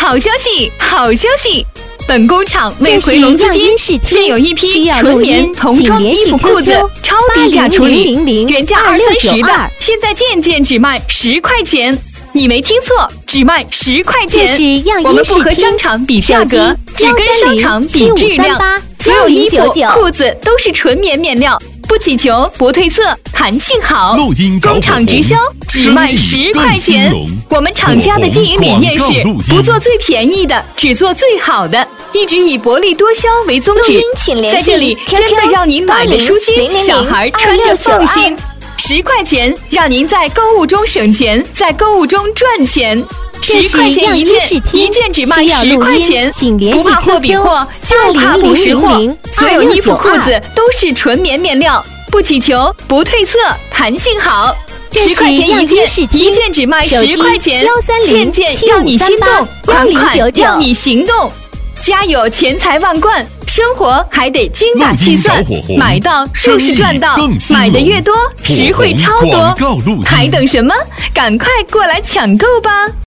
好消息，好消息！本工厂为回笼资金，现有一批纯棉童装衣服裤子超低价处理，原价230的，现在件只卖10块钱。你没听错，只卖10块钱。我们不和商场比价格，只跟商场比质量。所有衣服、裤子都是纯棉面料，不起球，不褪色，弹性好。工厂直销，只卖10块钱。我们厂家的经营理念是不做最便宜的，只做最好的，一直以薄利多销为宗旨。在这里，真的让您买的舒心，小孩穿着放心。10块钱让您在购物中省钱，在购物中赚钱。10块钱一件只卖10块钱，不怕货比货，就怕不识货。所有衣服裤子都是纯棉面料，不起球，不褪色，弹性好。10块钱一件只卖10块钱，件让你心动，款让你行动。家有钱财万贯，生活还得精打细算，买到就是赚到，买的越多，实惠超多，还等什么？赶快过来抢购吧！